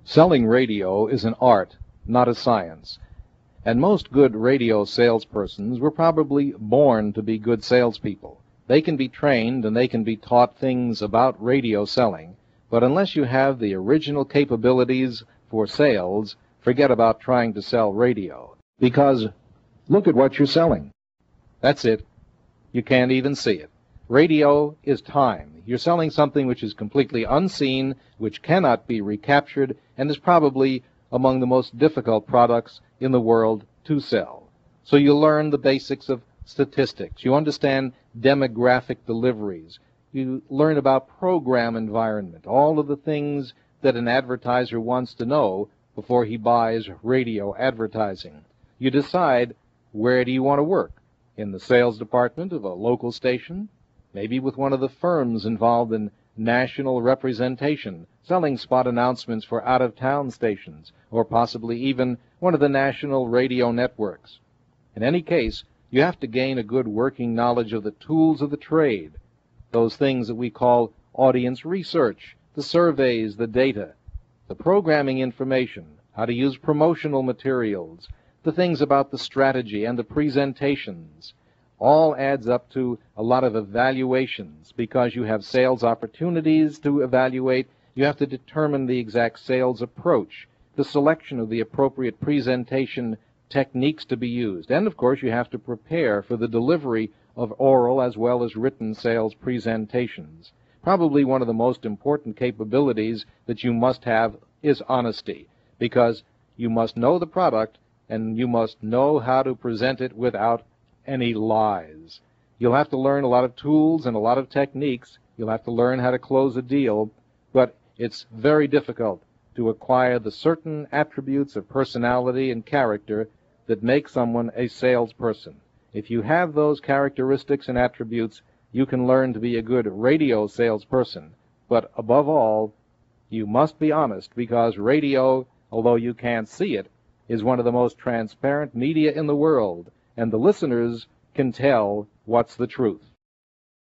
Selling radio is an art, not a science. And most good radio salespersons were probably born to be good salespeople. They can be trained and they can be taught things about radio selling, but unless you have the original capabilities for sales, forget about trying to sell radio. Because look at what you're selling. That's it. You can't even see it. Radio is time. You're selling something which is completely unseen, which cannot be recaptured, and is probably among the most difficult products in the world to sell. So you learn the basics of statistics. You understand demographic deliveries. You learn about program environment, all of the things that an advertiser wants to know before he buys radio advertising. You decide, where do you want to work? In the sales department of a local station? Maybe with one of the firms involved in national representation, selling spot announcements for out-of-town stations, or possibly even one of the national radio networks. In any case, you have to gain a good working knowledge of the tools of the trade, those things that we call audience research, the surveys, the data, the programming information, how to use promotional materials, the things about the strategy and the presentations. All adds up to a lot of evaluations because you have sales opportunities to evaluate. You have to determine the exact sales approach, the selection of the appropriate presentation techniques to be used. And, of course, you have to prepare for the delivery of oral as well as written sales presentations. Probably one of the most important capabilities that you must have is honesty, because you must know the product and you must know how to present it without any lies. You'll have to learn a lot of tools and a lot of techniques. You'll have to learn how to close a deal, but it's very difficult to acquire the certain attributes of personality and character that make someone a salesperson. If you have those characteristics and attributes, you can learn to be a good radio salesperson. But above all, you must be honest, because radio, although you can't see it, is one of the most transparent media in the world, and the listeners can tell what's the truth.